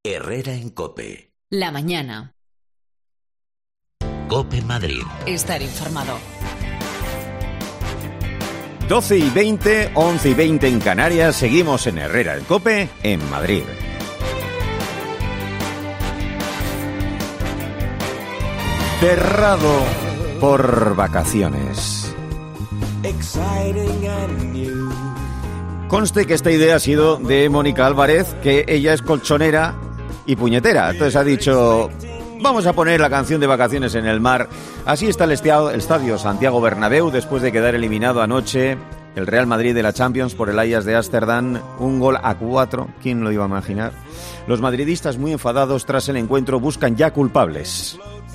Herrera en COPE. La mañana. COPE Madrid. Estar informado. 12:20, 11:20 en Canarias. Seguimos en Herrera en COPE en Madrid. Cerrado por vacaciones. Conste que esta idea ha sido de Mónica Álvarez, que ella es colchonera y puñetera. Entonces ha dicho, vamos a poner la canción de Vacaciones en el Mar. Así está el estadio Santiago Bernabéu después de quedar eliminado anoche el Real Madrid de la Champions por el Ajax de Ámsterdam, 1-4. ¿Quién lo iba a imaginar? Los madridistas, muy enfadados tras el encuentro, buscan ya culpables.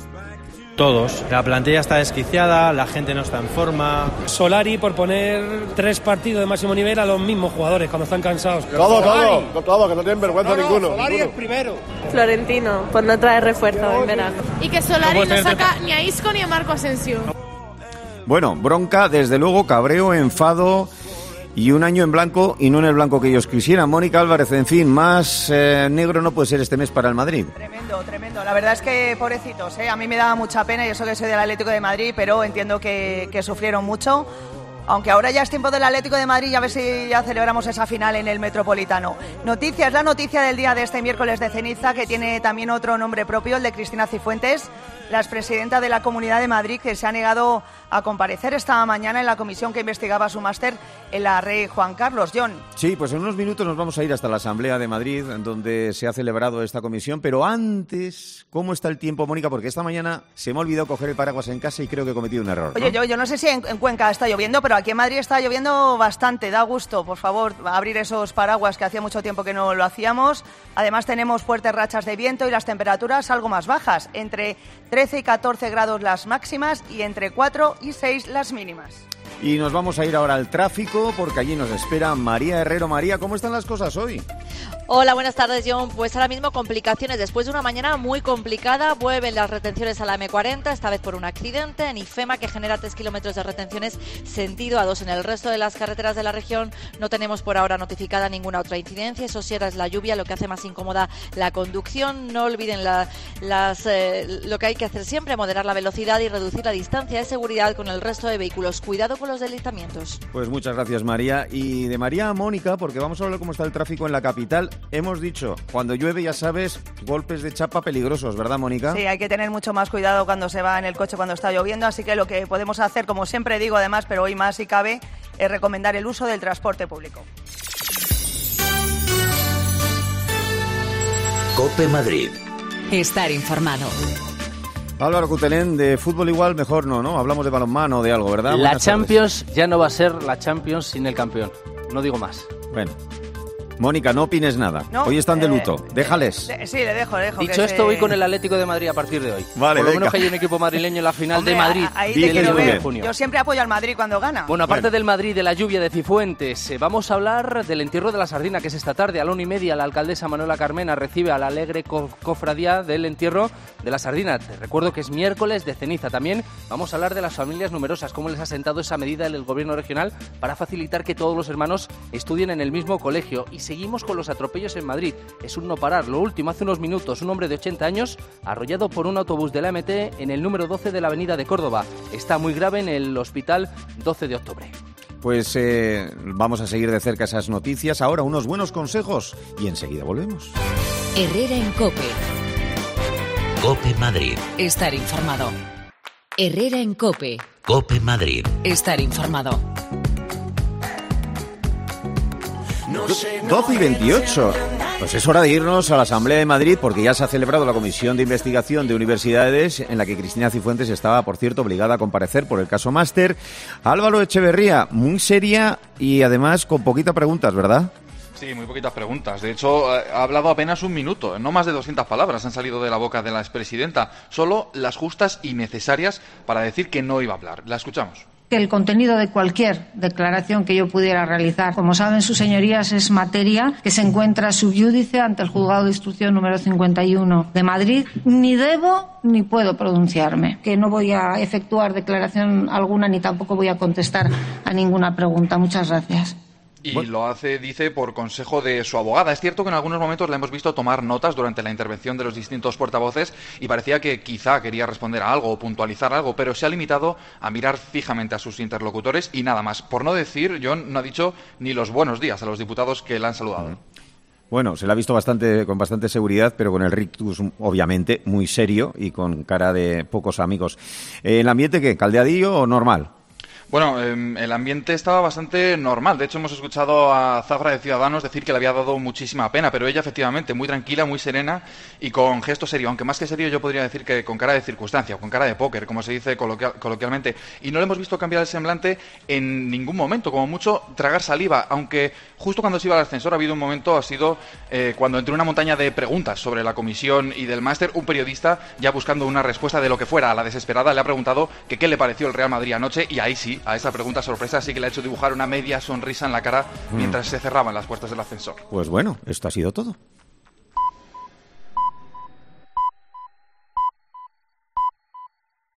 Todos. La plantilla está desquiciada, la gente no está en forma. Solari por poner 3 partidos de máximo nivel a los mismos jugadores cuando están cansados. Todo, que no tienen vergüenza ninguno. Solari es primero. Florentino, por no traer refuerzo en verano. Y que Solari no saca ni a Isco ni a Marco Asensio. Bueno, bronca, desde luego, cabreo, enfado y un año en blanco y no en el blanco que ellos quisieran. Mónica Álvarez, en fin, más negro no puede ser este mes para el Madrid. Tremendo. La verdad es que, pobrecitos, a mí me da mucha pena, yo sé que soy del Atlético de Madrid, pero entiendo que sufrieron mucho. Aunque ahora ya es tiempo del Atlético de Madrid y a ver si ya celebramos esa final en el Metropolitano. Noticias, la noticia del día de este miércoles de ceniza, que tiene también otro nombre propio, el de Cristina Cifuentes, la expresidenta de la Comunidad de Madrid, que se ha negado a comparecer esta mañana en la comisión que investigaba su máster en la Rey Juan Carlos. John. Sí, pues en unos minutos nos vamos a ir hasta la Asamblea de Madrid, donde se ha celebrado esta comisión. Pero antes, ¿cómo está el tiempo, Mónica? Porque esta mañana se me ha olvidado coger el paraguas en casa y creo que he cometido un error, ¿no? Oye, yo no sé si en Cuenca está lloviendo, pero aquí en Madrid está lloviendo bastante. Da gusto, por favor, abrir esos paraguas, que hacía mucho tiempo que no lo hacíamos. Además tenemos fuertes rachas de viento y las temperaturas algo más bajas, entre 13 y 14 grados las máximas y entre 4 y 6 las mínimas. Y nos vamos a ir ahora al tráfico, porque allí nos espera María Herrero. María, ¿cómo están las cosas hoy? Hola, buenas tardes, John. Pues ahora mismo complicaciones. Después de una mañana muy complicada, vuelven las retenciones a la M40, esta vez por un accidente en IFEMA, que genera 3 kilómetros de retenciones sentido A2. En el resto de las carreteras de la región no tenemos por ahora notificada ninguna otra incidencia. Eso sí, ahora es la lluvia lo que hace más incómoda la conducción. No olviden lo que hay que hacer siempre, moderar la velocidad y reducir la distancia de seguridad con el resto de vehículos. Cuidado con los deslizamientos. Pues muchas gracias, María. Y de María a Mónica, porque vamos a hablar cómo está el tráfico en la capital. Hemos dicho, cuando llueve, ya sabes, golpes de chapa peligrosos, ¿verdad, Mónica? Sí, hay que tener mucho más cuidado cuando se va en el coche cuando está lloviendo, así que lo que podemos hacer, como siempre digo además, pero hoy más si cabe, es recomendar el uso del transporte público. COPE Madrid. Estar informado. Álvaro Cutelén, de fútbol igual mejor no, hablamos de balonmano o de algo, ¿verdad? La Champions ya no va a ser la Champions sin el campeón, no digo más. Bueno. Mónica, no opines nada. No, hoy están de luto. Déjales. Sí, le dejo. Dicho esto, voy con el Atlético de Madrid a partir de hoy. Vale, por lo menos que hay un equipo madrileño en la final de Madrid. Ahí te quiero ver. Yo siempre apoyo al Madrid cuando gana. Bueno, aparte del Madrid, de la lluvia de Cifuentes, vamos a hablar del entierro de la sardina, que es esta tarde. A la 1:30, la alcaldesa Manuela Carmena recibe a la alegre cofradía del entierro de la sardina. Te recuerdo que es miércoles de ceniza. También vamos a hablar de las familias numerosas, cómo les ha sentado esa medida del gobierno regional para facilitar que todos los hermanos estudien en el mismo colegio. Y seguimos con los atropellos en Madrid. Es un no parar. Lo último, hace unos minutos, un hombre de 80 años arrollado por un autobús de la MT en el número 12 de la avenida de Córdoba. Está muy grave en el hospital 12 de octubre. Pues vamos a seguir de cerca esas noticias. Ahora unos buenos consejos y enseguida volvemos. Herrera en COPE. COPE Madrid. Estar informado. Herrera en COPE. COPE Madrid. Estar informado. 12:28. Pues es hora de irnos a la Asamblea de Madrid, porque ya se ha celebrado la Comisión de Investigación de Universidades, en la que Cristina Cifuentes estaba, por cierto, obligada a comparecer por el caso Máster. Álvaro Echeverría, muy seria y además con poquitas preguntas, ¿verdad? Sí, muy poquitas preguntas. De hecho, ha hablado apenas un minuto. No más de 200 palabras han salido de la boca de la expresidenta. Solo las justas y necesarias para decir que no iba a hablar. La escuchamos. El contenido de cualquier declaración que yo pudiera realizar, como saben sus señorías, es materia que se encuentra sub iudice ante el Juzgado de Instrucción número 51 de Madrid. Ni debo ni puedo pronunciarme, que no voy a efectuar declaración alguna ni tampoco voy a contestar a ninguna pregunta. Muchas gracias. Y lo hace, dice, por consejo de su abogada. Es cierto que en algunos momentos la hemos visto tomar notas durante la intervención de los distintos portavoces y parecía que quizá quería responder a algo o puntualizar algo, pero se ha limitado a mirar fijamente a sus interlocutores y nada más. Por no decir, John no ha dicho ni los buenos días a los diputados que la han saludado. Bueno, se la ha visto con bastante seguridad, pero con el rictus, obviamente, muy serio y con cara de pocos amigos. ¿El ambiente qué? ¿Caldeadillo o normal? Bueno, el ambiente estaba bastante normal. De hecho, hemos escuchado a Zafra de Ciudadanos decir que le había dado muchísima pena, pero ella, efectivamente, muy tranquila, muy serena y con gesto serio. Aunque más que serio, yo podría decir que con cara de circunstancia, con cara de póker, como se dice coloquialmente. Y no le hemos visto cambiar el semblante en ningún momento, como mucho tragar saliva. Aunque justo cuando se iba al ascensor ha habido un momento, ha sido cuando entre una montaña de preguntas sobre la comisión y del máster, un periodista, ya buscando una respuesta de lo que fuera a la desesperada, le ha preguntado que qué le pareció el Real Madrid anoche, y ahí sí, a esa pregunta sorpresa sí que le ha hecho dibujar una media sonrisa en la cara mientras se cerraban las puertas del ascensor. Pues bueno, esto ha sido todo.